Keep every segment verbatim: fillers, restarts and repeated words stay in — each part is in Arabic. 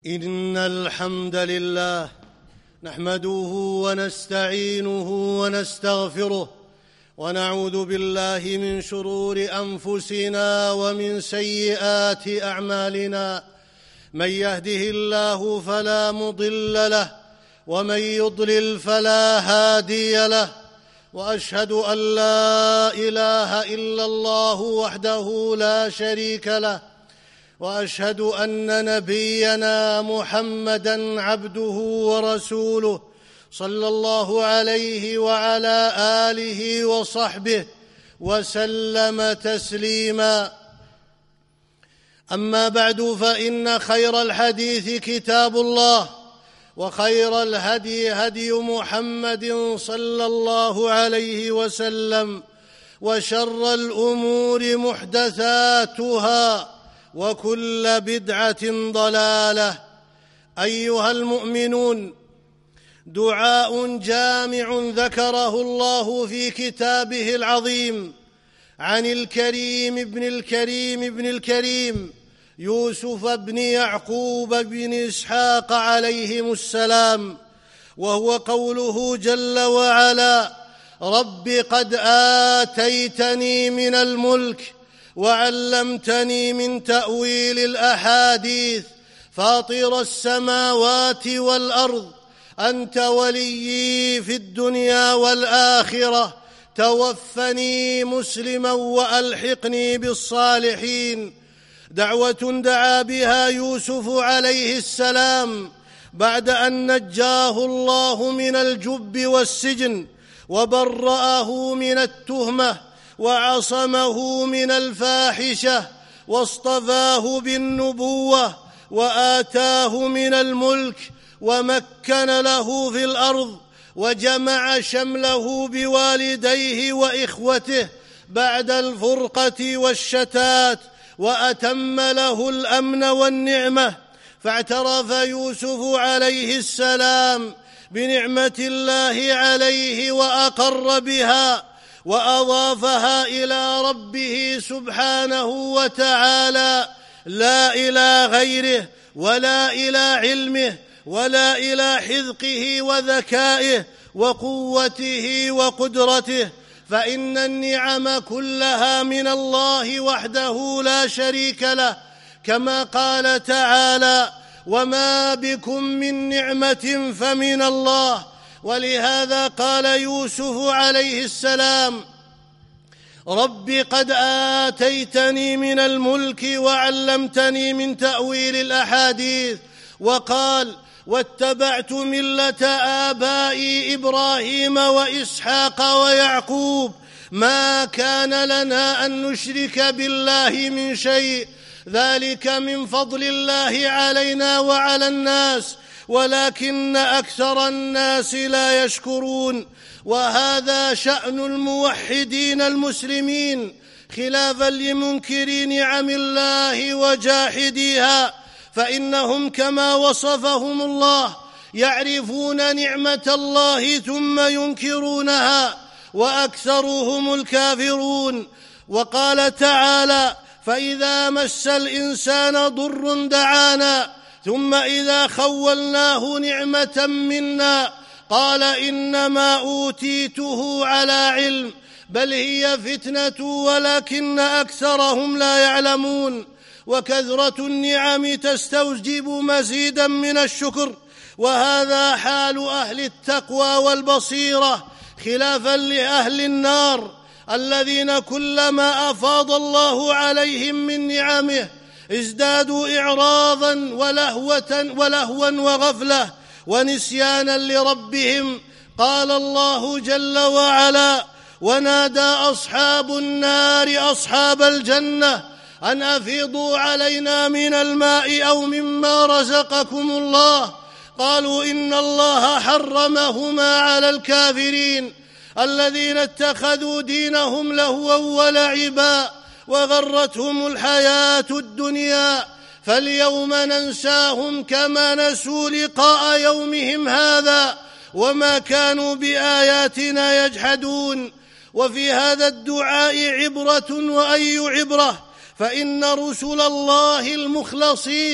إن الحمد لله نحمده ونستعينه ونستغفره ونعوذ بالله من شرور أنفسنا ومن سيئات أعمالنا. من يهده الله فلا مضل له ومن يضلل فلا هادي له، وأشهد أن لا إله إلا الله وحده لا شريك له، وأشهد أن نبينا محمدًا عبده ورسوله صلى الله عليه وعلى آله وصحبه وسلم تسليمًا. أما بعد، فإن خير الحديث كتاب الله، وخير الهدي هدي محمد صلى الله عليه وسلم، وشر الأمور محدثاتها، وكل بدعة ضلالة. أيها المؤمنون، دعاء جامع ذكره الله في كتابه العظيم عن الكريم ابن الكريم ابن الكريم يوسف بن يعقوب بن إسحاق عليهم السلام، وهو قوله جل وعلا: رب قد آتيتني من الملك وعلمتني من تأويل الأحاديث، فاطر السماوات والأرض، أنت وليي في الدنيا والآخرة، توفني مسلما وألحقني بالصالحين. دعوة دعا بها يوسف عليه السلام بعد أن نجاه الله من الجب والسجن، وبرأه من التهمة، وعصمه من الفاحشة، واصطفاه بالنبوة، وآتاه من الملك، ومكن له في الأرض، وجمع شمله بوالديه وإخوته بعد الفرقة والشتات، وأتم له الأمن والنعمة. فاعترف يوسف عليه السلام بنعمة الله عليه وأقر بها، وأضافها إلى ربه سبحانه وتعالى، لا إلى غيره، ولا إلى علمه، ولا إلى حذقه وذكائه وقوته وقدرته، فإن النعم كلها من الله وحده لا شريك له، كما قال تعالى: وما بكم من نعمة فمن الله. ولهذا قال يوسف عليه السلام: رب قد آتيتني من الملك وعلمتني من تأويل الأحاديث. وقال: واتبعت ملة آبائي إبراهيم وإسحاق ويعقوب، ما كان لنا أن نشرك بالله من شيء، ذلك من فضل الله علينا وعلى الناس، ولكن أكثر الناس لا يشكرون. وهذا شأن الموحدين المسلمين، خلافا لمنكري نعم الله وجاحديها، فإنهم كما وصفهم الله يعرفون نعمة الله ثم ينكرونها، وأكثرهم الكافرون. وقال تعالى: فإذا مس الإنسان ضر دعانا، ثم إذا خولناه نعمة منا قال إنما أوتيته على علم، بل هي فتنة ولكن أكثرهم لا يعلمون. وكثرة النعم تستوجب مزيدا من الشكر، وهذا حال أهل التقوى والبصيرة، خلافا لأهل النار الذين كلما أفاض الله عليهم من نعمه ازدادوا إعراضا ولهوة ولهوا وغفلة ونسيانا لربهم. قال الله جل وعلا: ونادى أصحاب النار أصحاب الجنة أن أفيضوا علينا من الماء أو مما رزقكم الله، قالوا إن الله حرمهما على الكافرين الذين اتخذوا دينهم لهوا ولعبا وغرتهم الحياة الدنيا، فاليوم ننساهم كما نسوا لقاء يومهم هذا، وما كانوا بآياتنا يجحدون. وفي هذا الدعاء عبرة وأي عبرة، فإن رسل الله المخلصين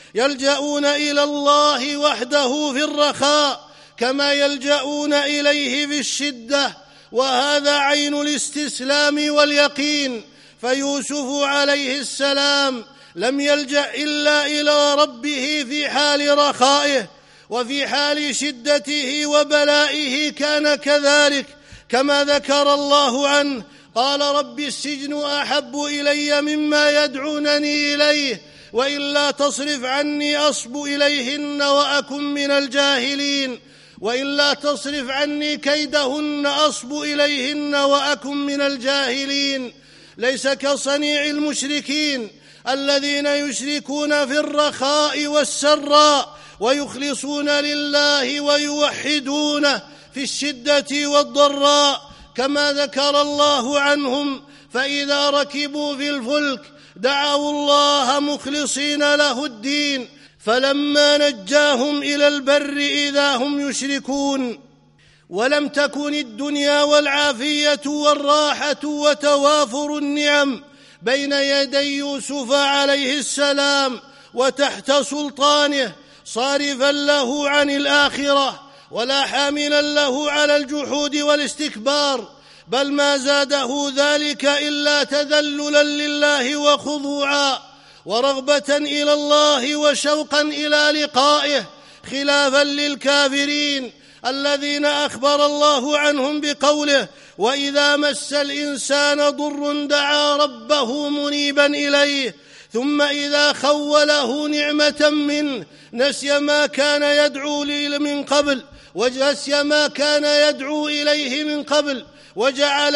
يلجؤون إلى الله وحده في الرخاء كما يلجؤون إليه في الشدة، وهذا عين الاستسلام واليقين. فيوسف عليه السلام لم يلجأ إلا إلى ربه في حال رخائه، وفي حال شدته وبلائه كان كذلك، كما ذكر الله عنه: قال رب السجن أحب إلي مما يدعونني إليه، وإلا تصرف عني أصب إليهن وأكن من الجاهلين، وإلا تصرف عني كيدهن أصب إليهن وأكن من الجاهلين. ليس كصنيع المشركين الذين يشركون في الرخاء والسراء ويخلصون لله ويوحدونه في الشدة والضراء، كما ذكر الله عنهم: فإذا ركبوا في الفلك دعوا الله مخلصين له الدين فلما نجاهم إلى البر إذا هم يشركون. ولم تكن الدنيا والعافية والراحة وتوافر النعم بين يدي يوسف عليه السلام وتحت سلطانه صارفا له عن الآخرة، ولا حاملا له على الجحود والاستكبار، بل ما زاده ذلك إلا تذللا لله وخضوعا ورغبة إلى الله وشوقا إلى لقائه، خلافا للكافرين الذين أخبر الله عنهم بقوله: وإذا مس الإنسان ضر دعا ربه منيبا إليه، ثم إذا خوله نعمة منه نسي ما كان يدعو من قبل ونسي ما كان يدعو إليه من قبل وجعل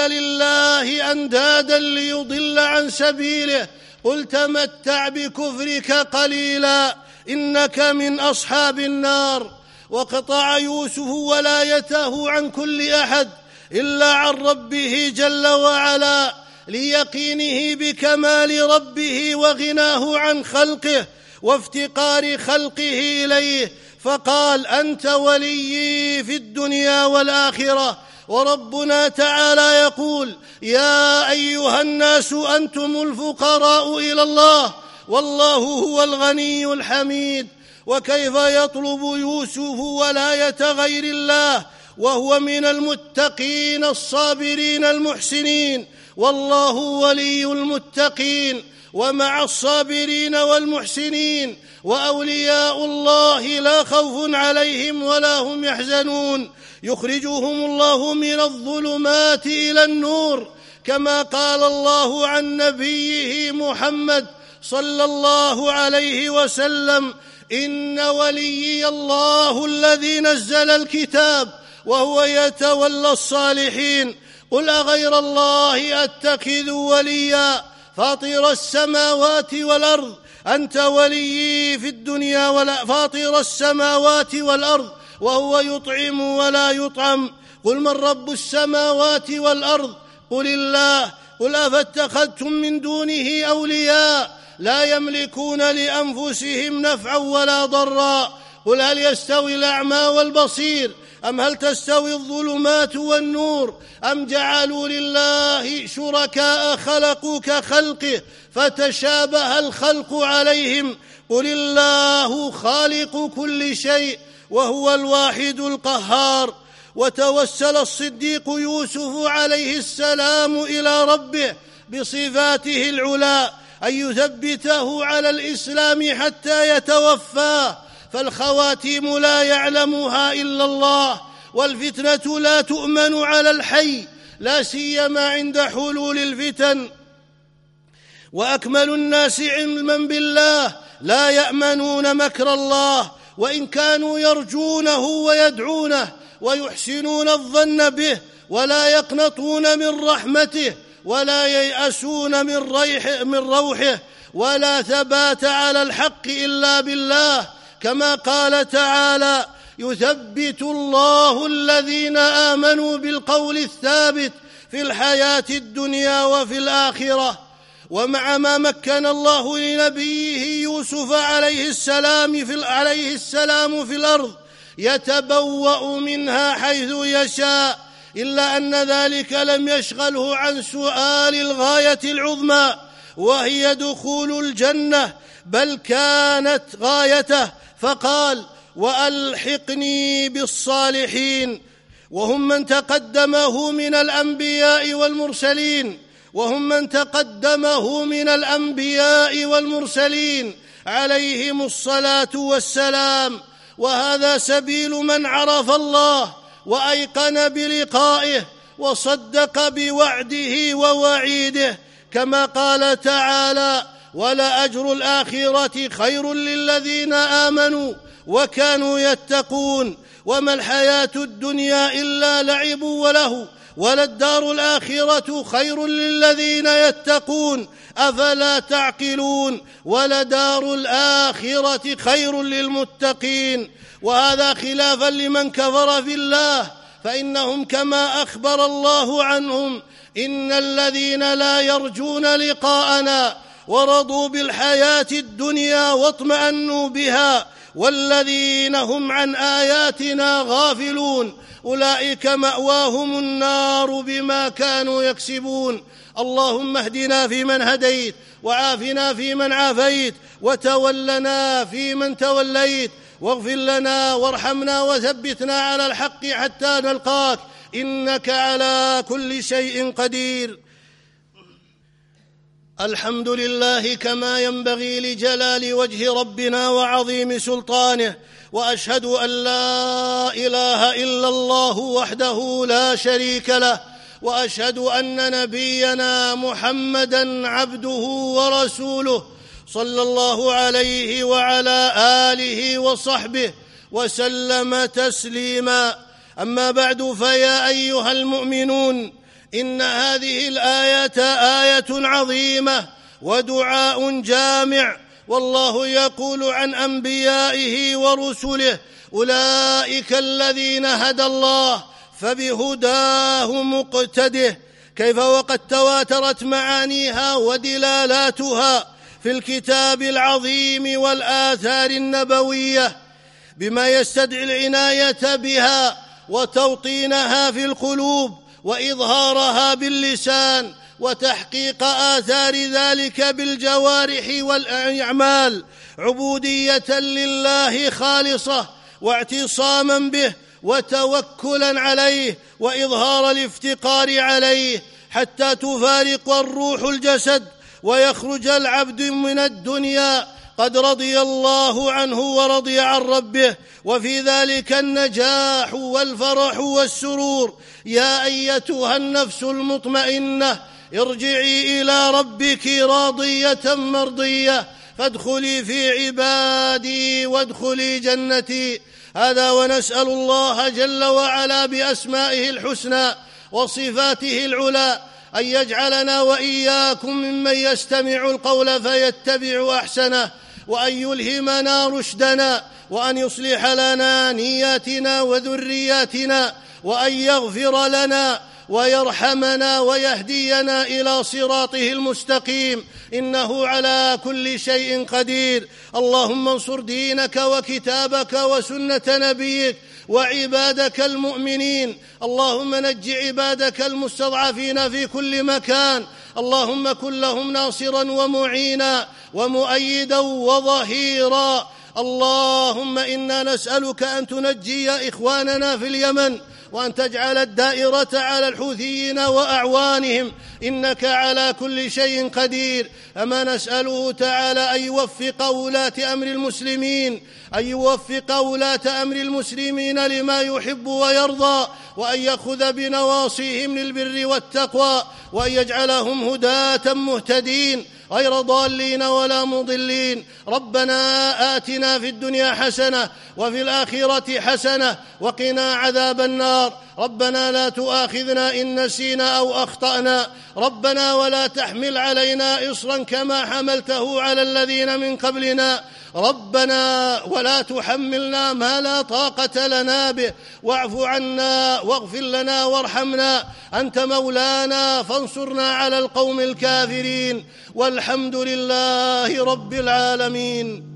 لله أندادا ليضل عن سبيله. قل تمتع بكفرك قليلا إنك من أصحاب النار. وقطع يوسف ولايته عن كل أحد إلا عن ربه جل وعلا، ليقينه بكمال ربه وغناه عن خلقه وافتقار خلقه إليه، فقال: أنت وليي في الدنيا والآخرة. وربنا تعالى يقول: يا أيها الناس أنتم الفقراء إلى الله والله هو الغني الحميد. وكيف يطلب يوسف ولاية غير الله وهو من المتقين الصابرين المحسنين؟ والله ولي المتقين ومع الصابرين والمحسنين، وأولياء الله لا خوف عليهم ولا هم يحزنون، يخرجهم الله من الظلمات إلى النور، كما قال الله عن نبيه محمد صلى الله عليه وسلم: إن وليي الله الذي نزل الكتاب وهو يتولى الصالحين. قل أغير الله أتخذ وليا فاطر السماوات والأرض أنت وليي في الدنيا ولا فاطر السماوات والأرض وهو يطعم ولا يطعم. قل من رب السماوات والأرض؟ قل الله. قل أفاتخذتم من دونه أولياء لا يملكون لأنفسهم نفعا ولا ضرا؟ قل هل يستوي الأعمى والبصير أم هل تستوي الظلمات والنور أم جعلوا لله شركاء خلقوا كخلقه فتشابه الخلق عليهم؟ قل الله خالق كل شيء وهو الواحد القهار. وتوسل الصديق يوسف عليه السلام إلى ربه بصفاته العلى أن يثبته على الإسلام حتى يتوفاه، فالخواتيم لا يعلمها إلا الله، والفتنة لا تؤمن على الحي لا سيما عند حلول الفتن. وأكمل الناس علما بالله لا يأمنون مكر الله، وإن كانوا يرجونه ويدعونه ويحسنون الظن به، ولا يقنطون من رحمته ولا ييأسون من ريح من روحه، ولا ثبات على الحق إلا بالله، كما قال تعالى: يثبت الله الذين آمنوا بالقول الثابت في الحياة الدنيا وفي الآخرة. ومع ما مكن الله لنبيه يوسف عليه السلام في عليه السلام في الأرض يتبوأ منها حيث يشاء، إلا أن ذلك لم يشغله عن سؤال الغاية العظمى، وهي دخول الجنة، بل كانت غايته، فقال: وألحقني بالصالحين. وهم من تقدمه من الأنبياء والمرسلين وهم من تقدمه من الأنبياء والمرسلين عليهم الصلاة والسلام. وهذا سبيل من عرف الله وأيقن بلقائه وصدق بوعده ووعيده، كما قال تعالى: ولأجر الآخرة خير للذين آمنوا وكانوا يتقون وما الحياة الدنيا إلا لعب وله وللدار الآخرة خير للذين يتقون أفلا تعقلون ولدار الآخرة خير للمتقين. وهذا خلافا لمن كفر بالله، فإنهم كما أخبر الله عنهم: إن الذين لا يرجون لقاءنا ورضوا بالحياة الدنيا واطمأنوا بها والذين هم عن آياتنا غافلون أولئك مأواهم النار بما كانوا يكسبون. اللهم اهدنا فيمن هديت، وعافنا فيمن عافيت، وتولنا فيمن توليت، واغفر لنا وارحمنا وثبتنا على الحق حتى نلقاك، إنك على كل شيء قدير. الحمد لله كما ينبغي لجلال وجه ربنا وعظيم سلطانه، وأشهد أن لا إله إلا الله وحده لا شريك له، وأشهد أن نبينا محمدًا عبده ورسوله صلى الله عليه وعلى آله وصحبه وسلم تسليما. أما بعد، فيا أيها المؤمنون، إن هذه الآية آية عظيمة ودعاء جامع، والله يقول عن أنبيائه ورسله: أولئك الذين هدى الله فبهداه مقتده. كيف وقد تواترت معانيها ودلالاتها في الكتاب العظيم والآثار النبوية بما يستدعي العناية بها وتوطينها في القلوب وإظهارها باللسان وتحقيق آثار ذلك بالجوارح والأعمال، عبودية لله خالصة واعتصاما به وتوكلا عليه وإظهار الافتقار عليه، حتى تفارق الروح الجسد ويخرج العبد من الدنيا قد رضي الله عنه ورضي عن ربه، وفي ذلك النجاح والفرح والسرور. يا أيتها النفس المطمئنة، ارجعي إلى ربك راضية مرضية، فادخلي في عبادي وادخلي جنتي. هذا ونسأل الله جل وعلا بأسمائه الحسنى وصفاته العلى أن يجعلنا وإياكم ممن يستمع القول فيتبع أحسنه، وأن يلهمنا رشدنا، وأن يصلح لنا نياتنا وذرياتنا، وأن يغفر لنا ويرحمنا ويهدينا إلى صراطه المستقيم، إنه على كل شيء قدير. اللهم انصر دينك وكتابك وسنة نبيك وعبادك المؤمنين. اللهم نج عبادك المستضعفين في كل مكان. اللهم كن لهم ناصرا ومعينا ومؤيدا وظهيرا. اللهم إنا نسألك أن تنجي إخواننا في اليمن، وأن تجعل الدائرة على الحوثيين وأعوانهم، إنك على كل شيء قدير. أما نسأله تعالى أن يوفق ولاة أمر المسلمين أن يوفق ولاة أمر المسلمين لما يحب ويرضى، وأن يأخذ بنواصيهم للبر والتقوى، وأن يجعلهم هداة مهتدين غير ضالين ولا مضلين. ربنا آتنا في الدنيا حسنة وفي الآخرة حسنة وقنا عذاب النار. ربنا لا تؤاخذنا إن نسينا أو أخطأنا. ربنا ولا تحمل علينا إصرا كما حملته على الذين من قبلنا. ربنا ولا تحملنا ما لا طاقة لنا به، واعف عنا واغفر لنا وارحمنا، أنت مولانا فانصرنا على القوم الكافرين، والحمد لله رب العالمين.